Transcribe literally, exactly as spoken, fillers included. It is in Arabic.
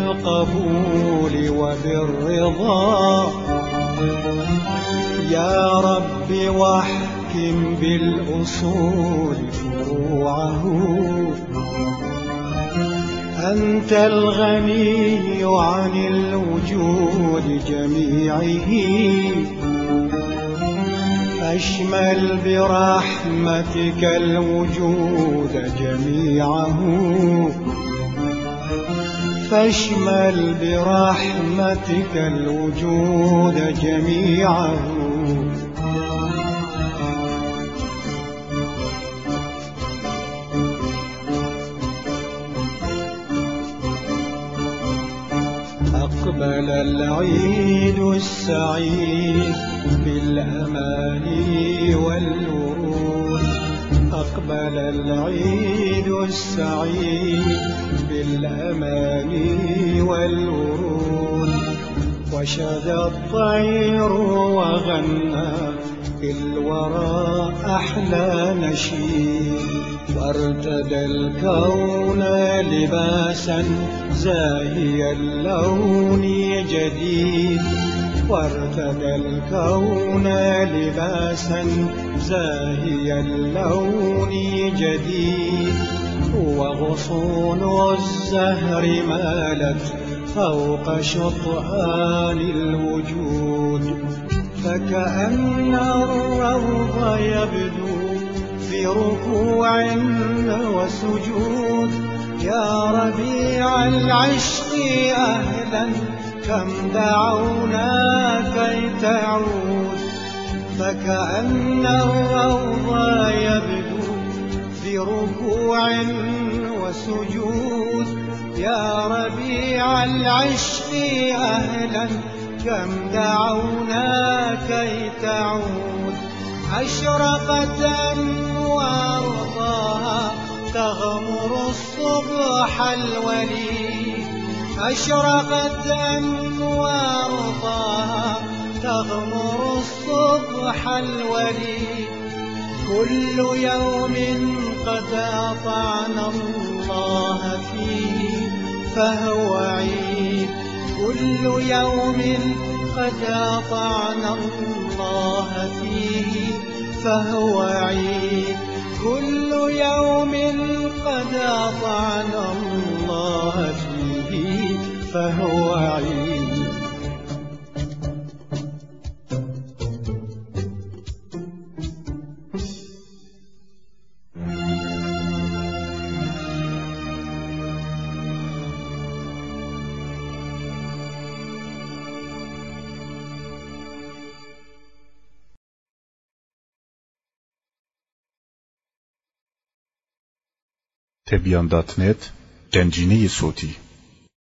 بالقبول وبالرضا يا رب، واحكم بالأصول فروعه. أنت الغني عن الوجود جميعه، فاشمل برحمتك الوجود جميعه، فاشمل برحمتك الوجود جميعه. أقبل العيد السعيد بالأماني والورود، أقبل العيد السعيد بالأماني والورود، وشد الطير وغنى في الورى أحلى نشيد، وارتدى الكون لباسا زاهي اللون جديد، وارتدى الكون لباسا زاهي اللون جديد، وغصون الزهر مالت فوق شطآن الوجود، فكأن الروض يبدو في ركوع وسجود. يا ربيع العشق أهلا كم دعونا كي تعود، فكأن الروض يبدو في ركوع وسجود. يا ربيع العشق أهلا كم دعونا كي تعود، أشرقت أنوار طه تغمر الصبح الولي، أشرقت أنوار طه تغمر الصبح الولي. كل يوم قد أطعنا الله فيه فهو عيد، كل يوم قد أطعنا الله فيه فهو عيد، كل يوم قد أطعنا الله فيه فهو عيد. تبیان دات نت، گنجینه صوتی.